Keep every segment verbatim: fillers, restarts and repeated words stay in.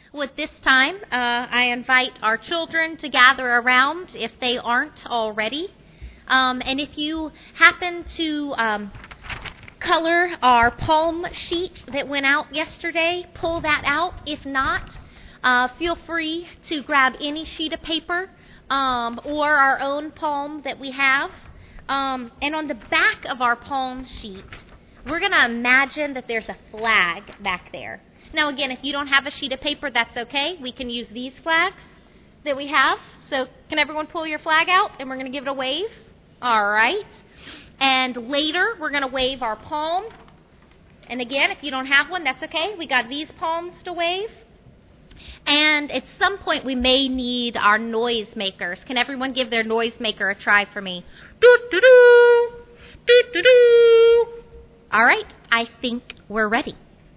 Well, at this time, uh, I invite our children to gather around if they aren't already. Um, and if you happen to um, color our palm sheet that went out yesterday, pull that out. If not, uh, feel free to grab any sheet of paper um, or our own palm that we have. Um, and on the back of our palm sheet, we're going to imagine that there's a flag back there. Now, again, if you don't have a sheet of paper, that's okay. We can use these flags that we have. So can everyone pull your flag out? And we're going to give it a wave. All right. And later, we're going to wave our palm. And again, if you don't have one, that's okay. We got these palms to wave. And at some point, we may need our noise makers. Can everyone give their noise maker a try for me? Doo-doo-doo, doo-doo-doo. All right. I think we're ready.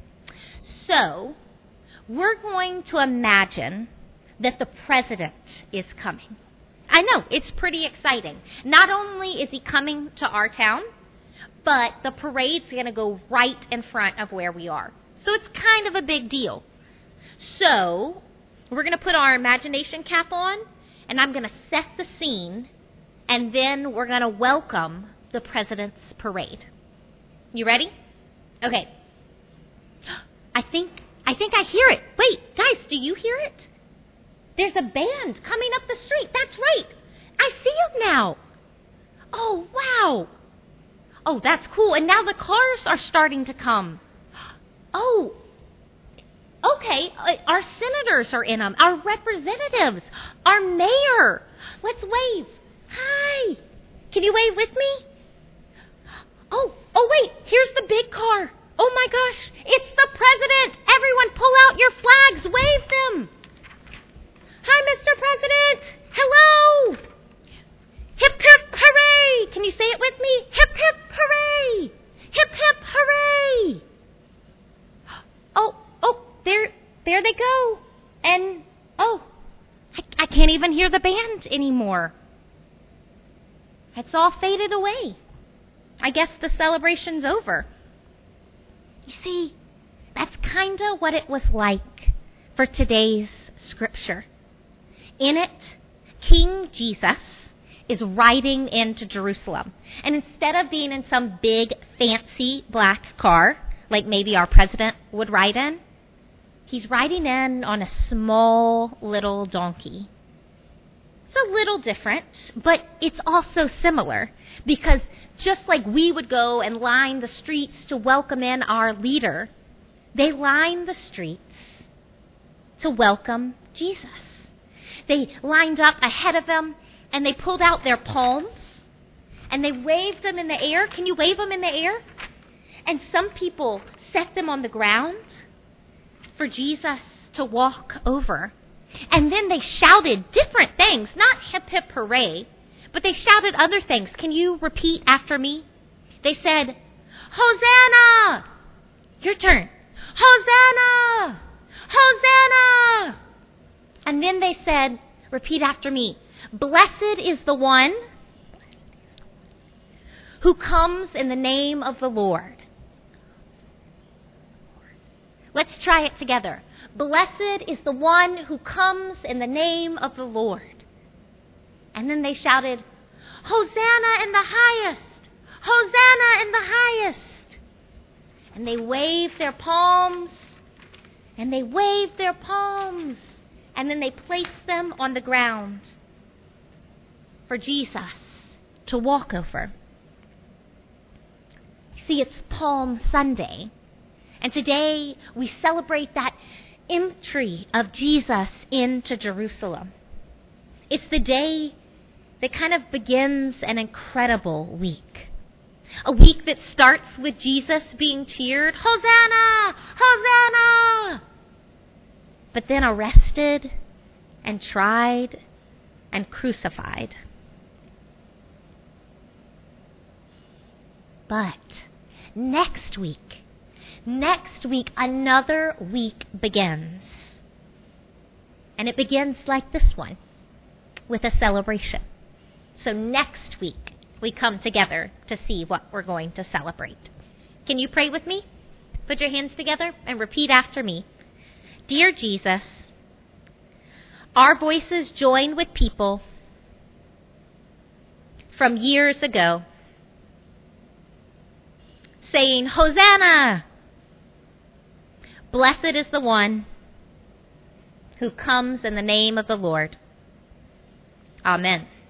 So, we're going to imagine that the president is coming. I know, it's pretty exciting. Not only is he coming to our town, but the parade's going to go right in front of where we are. So it's kind of a big deal. So, we're going to put our imagination cap on, and I'm going to set the scene, and then we're going to welcome the president's parade. You ready? Okay. I think I think I hear it. Wait, guys, do you hear it? There's a band coming up the street. That's right. I see them now. Oh, wow. Oh, that's cool. And now the cars are starting to come. Oh, okay. Our senators are in them. Our representatives. Our mayor. Let's wave. Hi. Can you wave with me? Oh, oh, wait. Here's the big car. Oh my gosh, it's the president! Everyone pull out your flags, wave them! Hi, Mister President! Hello! Hip hip hooray! Can you say it with me? Hip hip hooray! Hip hip hooray! Oh, oh, there, there they go. And, oh, I, I can't even hear the band anymore. It's all faded away. I guess the celebration's over. You see, that's kind of what it was like for today's scripture. In it, King Jesus is riding into Jerusalem. And instead of being in some big, fancy black car, like maybe our president would ride in, he's riding in on a small little donkey. It's a little different, but it's also similar, because just like we would go and line the streets to welcome in our leader, they lined the streets to welcome Jesus. They lined up ahead of him, and they pulled out their palms, and they waved them in the air. Can you wave them in the air? And some people set them on the ground for Jesus to walk over. And then they shouted different things, not hip hip hooray, but they shouted other things. Can you repeat after me? They said, Hosanna! Your turn. Hosanna! Hosanna! And then they said, repeat after me, blessed is the one who comes in the name of the Lord. Let's try it together. Blessed is the one who comes in the name of the Lord. And then they shouted, Hosanna in the highest! Hosanna in the highest! And they waved their palms, and they waved their palms, and then they placed them on the ground for Jesus to walk over. You see, it's Palm Sunday. And today we celebrate that entry of Jesus into Jerusalem. It's the day that kind of begins an incredible week. A week that starts with Jesus being cheered, Hosanna! Hosanna! But then arrested and tried and crucified. But next week, Next week, another week begins. And it begins like this one, with a celebration. So next week, we come together to see what we're going to celebrate. Can you pray with me? Put your hands together and repeat after me. Dear Jesus, our voices join with people from years ago saying, Hosanna! Blessed is the one who comes in the name of the Lord. Amen.